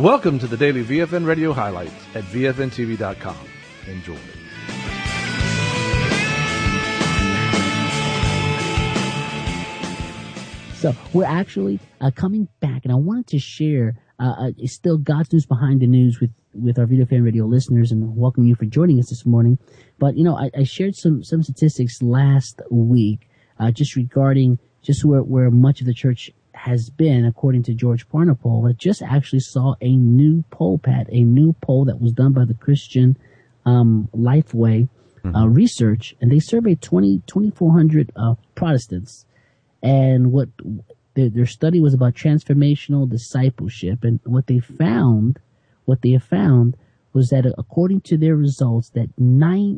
Welcome to the daily VFN radio highlights at VFNTV.com. Enjoy. So we're actually coming back, and I wanted to share still God's news behind the news with our VFN radio listeners, and welcome you for joining us this morning. But I shared some statistics last week just regarding just where much of the church has been, according to George Barna poll. I just actually saw a new poll, Pat, a new poll that was done by the Christian Lifeway Research, and they surveyed 2,400 Protestants. And what their study was about transformational discipleship, and what they found was that according to their results, that 19%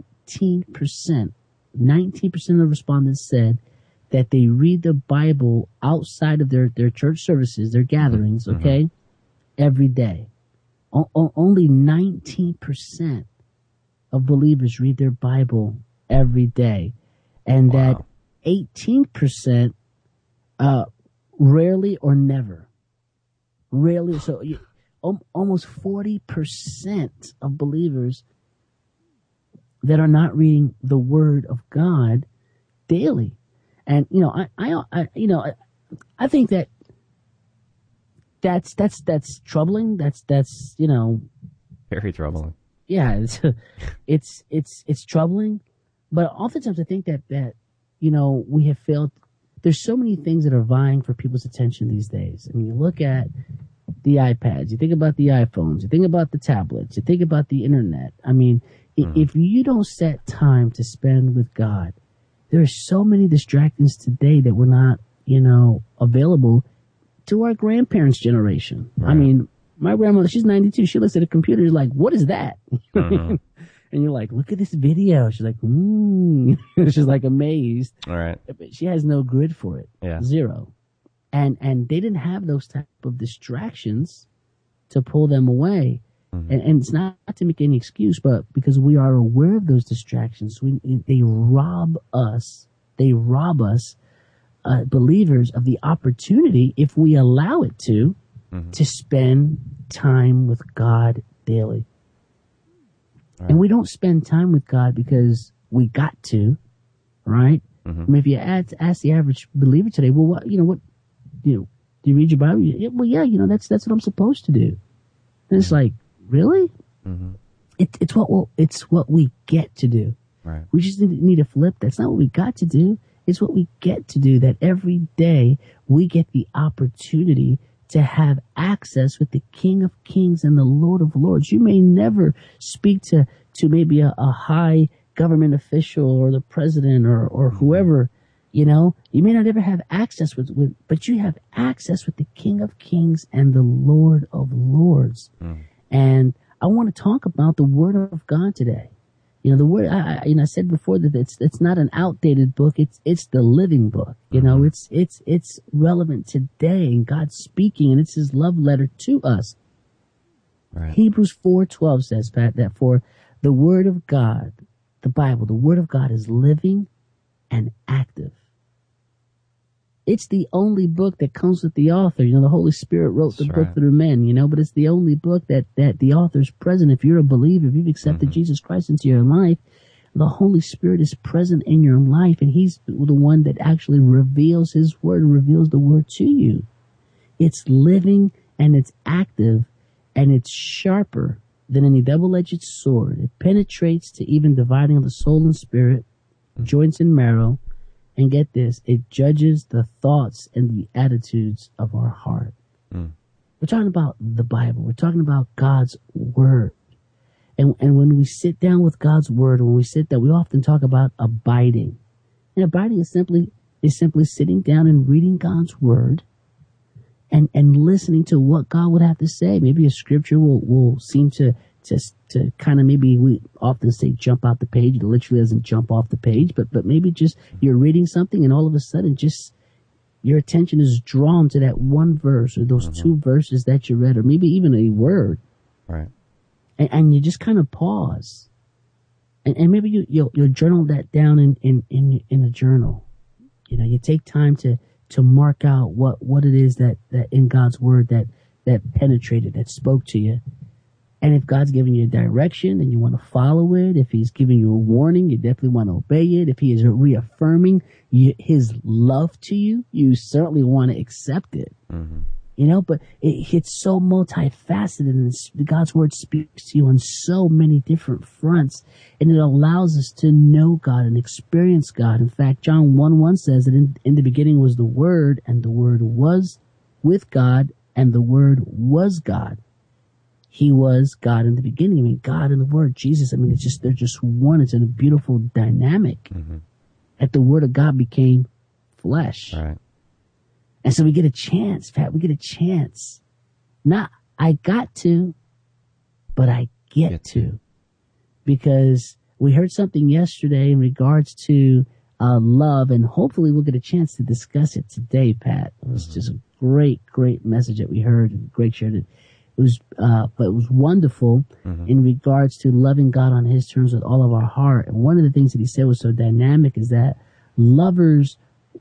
of respondents said that they read the Bible outside of their church services, their gatherings, okay, every day. Only 19% of believers read their Bible every day, and that 18%. Rarely or never. Rarely. So almost 40% of believers that are not reading the Word of God daily. And, I think that's troubling. That's very troubling. Yeah, it's troubling. But oftentimes I think that we have failed. There's so many things that are vying for people's attention these days. I mean, you look at the iPads, you think about the iPhones, you think about the tablets, you think about the internet. I mean, if you don't set time to spend with God, there are so many distractions today that were not, available to our grandparents' generation. Right. I mean, my grandmother, she's 92. She looks at a computer, she's like, what is that? And you're like, look at this video. She's like, she's like amazed. All right. She has no grid for it. Yeah. Zero. And they didn't have those type of distractions to pull them away. And it's not to make any excuse, but because we are aware of those distractions, they rob us, believers, of the opportunity, if we allow it to spend time with God daily. Right. And we don't spend time with God because we got to, right? I mean, if you ask the average believer today, well, do you read your Bible? Well, yeah, that's what I'm supposed to do. And it's like, really? It's what we get to do. Right. We just need to flip. That's not what we got to do. It's what we get to do. That every day we get the opportunity to have access with the King of Kings and the Lord of Lords. You may never speak to maybe a high government official or the president or whoever, you may not ever have access with, but you have access with the King of Kings and the Lord of Lords. And I want to talk about the Word of God today. The Word, I said before that it's not an outdated book. It's the living book. It's relevant today, and God's speaking, and it's His love letter to us. Right. Hebrews 4:12 says, Pat, that for the Word of God, the Bible, the Word of God is living and active. It's the only book that comes with the author. The Holy Spirit wrote the book through men, but it's the only book that the author's present. If you're a believer, if you've accepted Jesus Christ into your life, the Holy Spirit is present in your life, and He's the one that actually reveals His Word, reveals the Word to you. It's living and it's active, and it's sharper than any double-edged sword. It penetrates to even dividing of the soul and spirit, joints and marrow. And get this, it judges the thoughts and the attitudes of our heart. We're talking about the Bible. We're talking about God's Word. And when we sit down with God's Word, when we sit down, we often talk about abiding. And abiding is simply sitting down and reading God's Word and listening to what God would have to say. Maybe a scripture will seem to kind of, maybe we often say jump out the page. It literally doesn't jump off the page, but maybe just you're reading something and all of a sudden just your attention is drawn to that one verse or those two verses that you read, or maybe even a word. Right. And you just kind of pause. And maybe you'll journal that down in a journal. You take time to mark out what it is that in God's Word that that penetrated, that spoke to you. And if God's giving you a direction and you want to follow it, if he's giving you a warning, you definitely want to obey it. If he is reaffirming his love to you, you certainly want to accept it. Mm-hmm. You know, but it's so multifaceted, and God's word speaks to you on so many different fronts, and it allows us to know God and experience God. In fact, John 1:1 says that in the beginning was the Word, and the Word was with God, and the Word was God. He was God in the beginning. I mean, God and the Word, Jesus. I mean, they're just one. It's in a beautiful dynamic. Mm-hmm. That the Word of God became flesh. Right. And so we get a chance, Pat. We get a chance. Not I got to, but I get to. Because we heard something yesterday in regards to love, and hopefully we'll get a chance to discuss it today, Pat. It was just a great, great message that we heard, and great shared it. It was, but it was wonderful in regards to loving God on his terms with all of our heart. And one of the things that he said was so dynamic is that lovers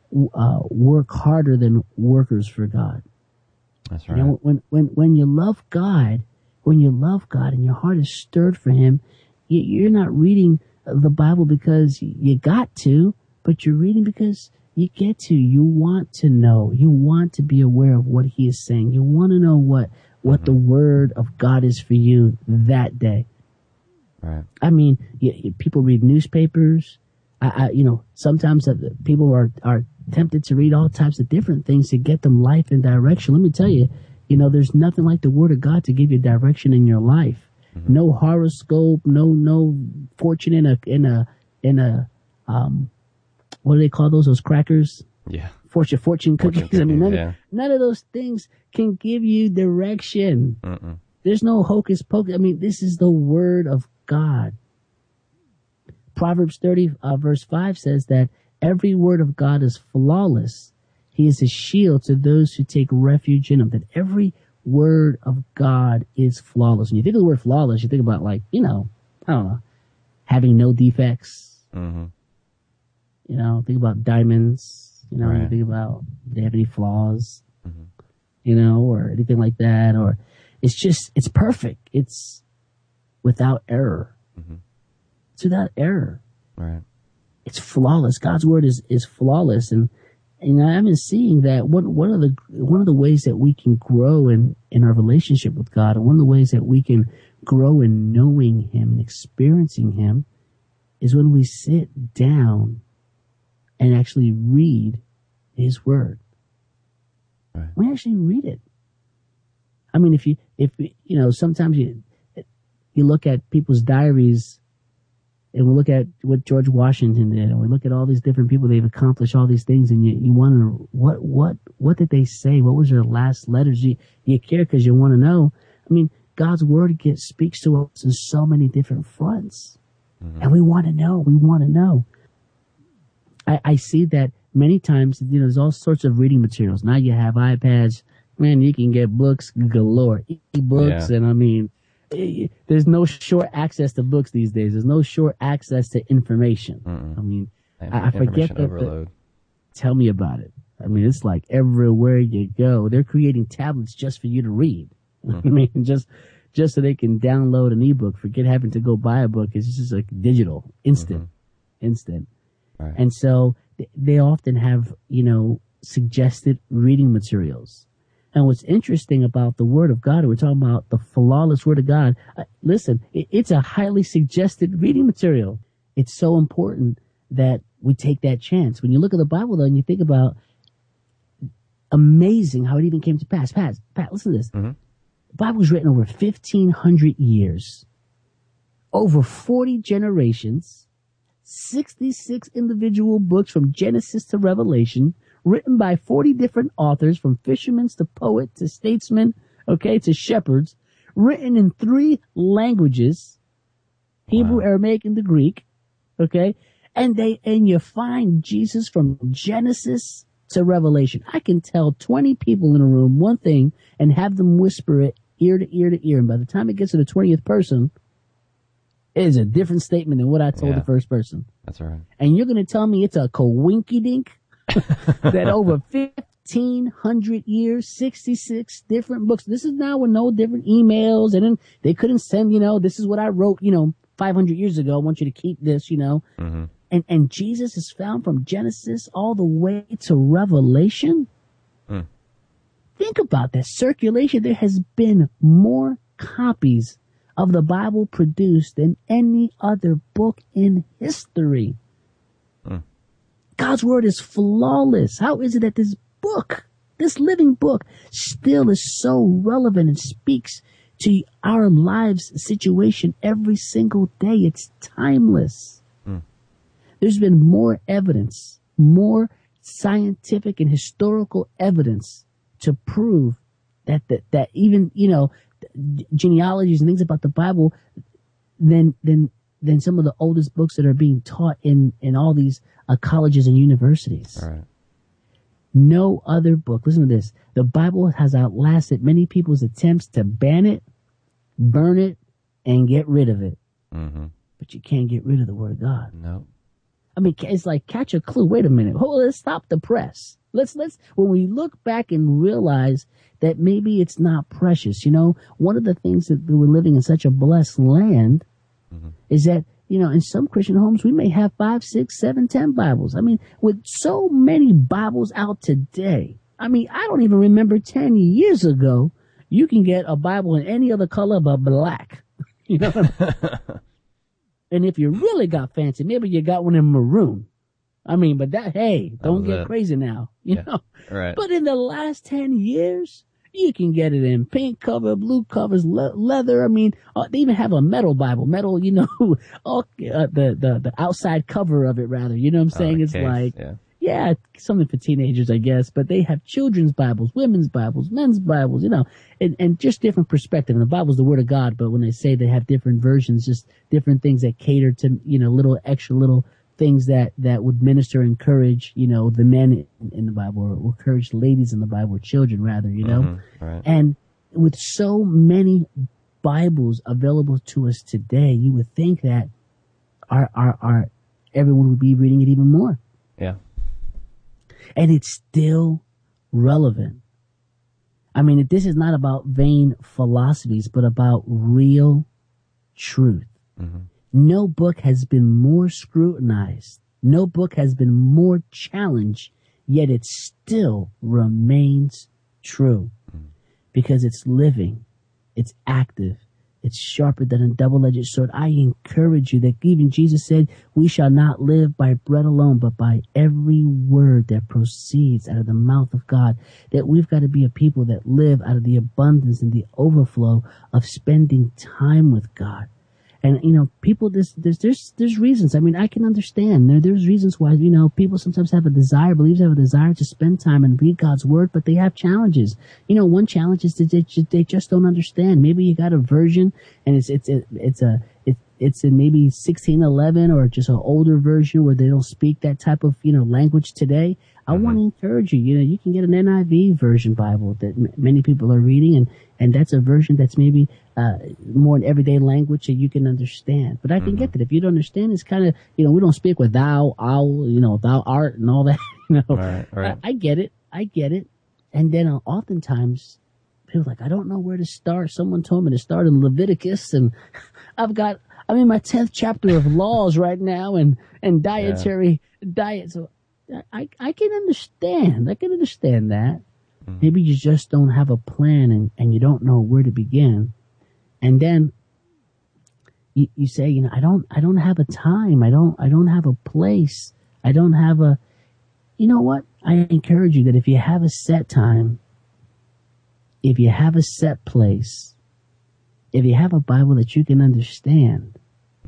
work harder than workers for God. That's right. You know, when you love God, and your heart is stirred for him, you're not reading the Bible because you got to, but you're reading because you get to. You want to know. You want to be aware of what he is saying. You want to know what the word of God is for you that day. Right. I mean, people read newspapers. Sometimes people are tempted to read all types of different things to get them life and direction. Let me tell you, there's nothing like the Word of God to give you direction in your life. Mm-hmm. No horoscope, no fortune in a what do they call those crackers? Yeah. Fortune cookies. I mean, none of those things can give you direction. Mm-mm. There's no hocus pocus. I mean, this is the Word of God. Proverbs 30, verse 5 says that every word of God is flawless. He is a shield to those who take refuge in him. That every word of God is flawless. When you think of the word flawless, you think about I don't know, having no defects. Mm-hmm. Think about diamonds. Right. You think about, do they have any flaws? Mm-hmm. Or anything like that. Or it's perfect. It's without error. Mm-hmm. It's without error. Right. It's flawless. God's word is flawless. And I've been seeing that one of the ways that we can grow in our relationship with God, and one of the ways that we can grow in knowing him and experiencing him, is when we sit down and actually read his word. Right. We actually read it. I mean, if sometimes you look at people's diaries, and we look at what George Washington did, and we look at all these different people, they've accomplished all these things, and you wonder, what did they say? What was their last letters? You care because you want to know. I mean, God's word speaks to us in so many different fronts. Mm-hmm. And we want to know. We want to know. I see that many times, there's all sorts of reading materials. Now you have iPads. Man, you can get books galore. E-books, yeah. And I mean, there's no short access to books these days. There's no short access to information. Mm-mm. I mean, I forget that. Overload. Tell me about it. I mean, it's like everywhere you go, they're creating tablets just for you to read. Mm-hmm. I mean, just so they can download an ebook. Forget having to go buy a book. It's just like digital, instant. Right. And so they often have, suggested reading materials. And what's interesting about the Word of God, we're talking about the flawless Word of God. Listen, it's a highly suggested reading material. It's so important that we take that chance. When you look at the Bible, though, and you think about amazing how it even came to pass. Pat, listen to this. Mm-hmm. The Bible was written over 1,500 years, over 40 generations, 66 individual books from Genesis to Revelation, written by 40 different authors, from fishermen to poet to statesmen, to shepherds, written in 3 languages, Hebrew, Aramaic, and the Greek, and you find Jesus from Genesis to Revelation. I can tell 20 people in a room one thing and have them whisper it ear to ear to ear, and by the time it gets to the 20th person, it is a different statement than what I told the first person. That's right. And you're going to tell me it's a coinky-dink that over 1,800 years, 66 different books. This is now with no different emails, and then they couldn't send, this is what I wrote, 500 years ago. I want you to keep this, Mm-hmm. And Jesus is found from Genesis all the way to Revelation. Mm. Think about that circulation. There has been more copies of the Bible produced than any other book in history. Mm. God's word is flawless. How is it that this book, this living book, still is so relevant and speaks to our lives situation every single day? It's timeless. Mm. There's been more evidence, more scientific and historical evidence to prove that even, genealogies and things about the Bible than some of the oldest books that are being taught in all these colleges and universities. All right. No other book. Listen to this. The Bible has outlasted many people's attempts to ban it, burn it, and get rid of it. Mm-hmm. But you can't get rid of the Word of God. No. I mean, it's like catch a clue. Wait a minute. Let's stop the press. Let's when we look back and realize that maybe it's not precious. One of the things that we're living in such a blessed land Mm-hmm. is that, in some Christian homes, we may have 5, 6, 7, 10 Bibles. I mean, with so many Bibles out today, I mean, I don't even remember 10 years ago, you can get a Bible in any other color but black. And if you really got fancy, maybe you got one in maroon. I mean, but don't get crazy now, you know. Right. But in the last 10 years, you can get it in pink cover, blue covers, leather. I mean, they even have a metal Bible, the outside cover of it, rather. You know what I'm saying? It's case, like, something for teenagers, I guess. But they have children's Bibles, women's Bibles, men's Bibles, and just different perspective. And the Bible's the Word of God, but when they say they have different versions, just different things that cater to, little extra little things that would minister, encourage, the men in the Bible, or encourage ladies in the Bible, or children rather, Mm-hmm. Right. And with so many Bibles available to us today, you would think that our everyone would be reading it even more. Yeah. And it's still relevant. I mean, this is not about vain philosophies, but about real truth. Mm-hmm. No book has been more scrutinized. No book has been more challenged, yet it still remains true because it's living, it's active, it's sharper than a double-edged sword. I encourage you that even Jesus said, we shall not live by bread alone, but by every word that proceeds out of the mouth of God. That we've got to be a people that live out of the abundance and the overflow of spending time with God. And, people, there's reasons. I mean, I can understand. There's reasons why, people sometimes believers have a desire to spend time and read God's word, but they have challenges. One challenge is that they just don't understand. Maybe you got a version and it's in maybe 1611 or just an older version where they don't speak that type of, language today. I want to encourage you, you can get an NIV version Bible that many people are reading, and that's a version that's maybe more in everyday language that you can understand. But I can get that. If you don't understand, it's kind of, we don't speak with thou, thou art and all that, Right. I get it. And then oftentimes people are like, I don't know where to start. Someone told me to start in Leviticus, and I'm in my 10th chapter of laws right now and dietary diet. So I can understand. I can understand that. Mm-hmm. Maybe you just don't have a plan and you don't know where to begin. And then you say, I don't have a time. I don't have a place. I don't have a, you know what? I encourage you that if you have a set time, if you have a set place, if you have a Bible that you can understand,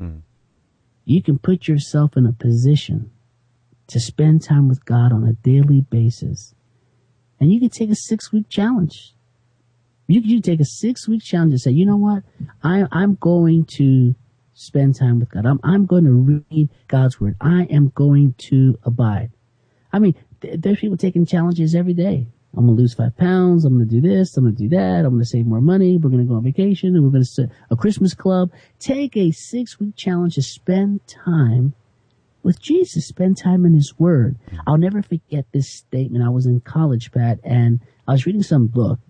you can put yourself in a position to spend time with God on a daily basis. And you can take a 6-week challenge. You can take a 6-week challenge and say, you know what? I'm going to spend time with God. I'm going to read God's word. I am going to abide. I mean, there's people taking challenges every day. I'm going to lose 5 pounds. I'm going to do this. I'm going to do that. I'm going to save more money. We're going to go on vacation, and we're going to set a Christmas club. Take a 6-week challenge to spend time with Jesus. Spend time in his word. I'll never forget this statement. I was in college, Pat, and I was reading some book,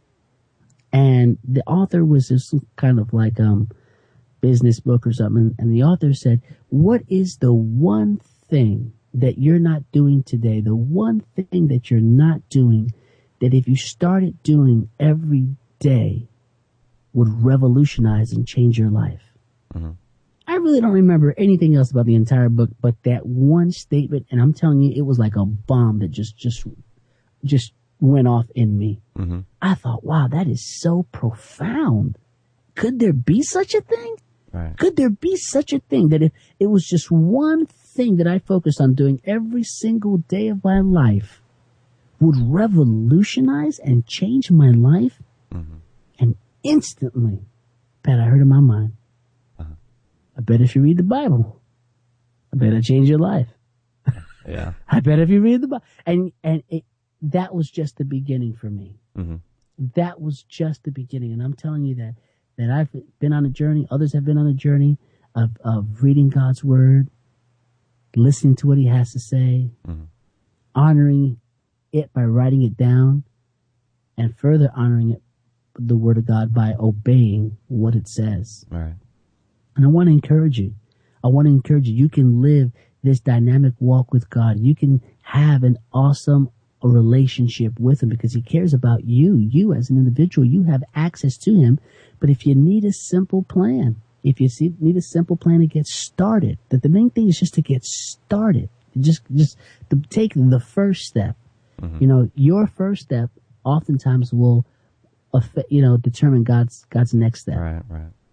and the author was this kind of like business book or something, and the author said, what is the one thing that you're not doing today, the one thing that you're not doing that if you started doing every day would revolutionize and change your life? Mm-hmm. I really don't remember anything else about the entire book but that one statement, and I'm telling you, it was like a bomb that just went off in me. Mm-hmm. I thought, wow, that is so profound. Could there be such a thing? Right. Could there be such a thing that if it was just one thing that I focused on doing every single day of my life would revolutionize and change my life? Mm-hmm. And instantly, Pat, I heard in my mind, I bet if you read the Bible, I bet it change your life. Yeah. I bet if you read the Bible. And that was just the beginning for me. Mm-hmm. That was just the beginning. And I'm telling you that I've been on a journey, others have been on a journey of reading God's word, listening to what he has to say, mm-hmm. honoring it by writing it down, and further honoring it, the word of God, by obeying what it says. Right. And I want to encourage you. You can live this dynamic walk with God. You can have an awesome relationship with him because he cares about you. You as an individual, you have access to him. But if you need a simple plan, need a simple plan to get started, that the main thing is just to get started. Just to take the first step. Mm-hmm. You know, your first step oftentimes will determine God's next step. Right.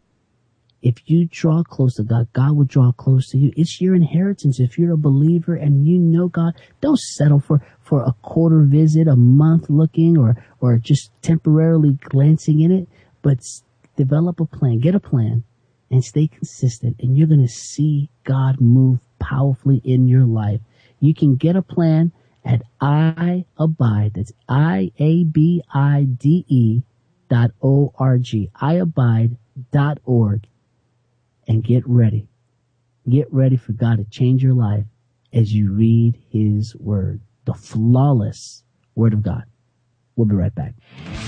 If you draw close to God, God will draw close to you. It's your inheritance. If you're a believer and you know God, don't settle for a quarter visit, a month looking, or just temporarily glancing in it, but develop a plan, get a plan, and stay consistent, and you're going to see God move powerfully in your life. You can get a plan at iAbide. That's iabide.org. iabide.org. And get ready. Get ready for God to change your life as you read his word, the flawless word of God. We'll be right back.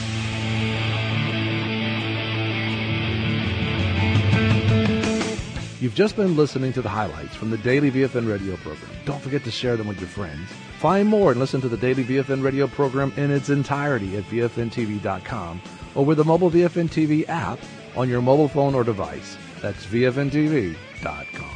You've just been listening to the highlights from the Daily VFN radio program. Don't forget to share them with your friends. Find more and listen to the Daily VFN radio program in its entirety at VFNTV.com or with the mobile VFN TV app on your mobile phone or device. That's VFNTV.com.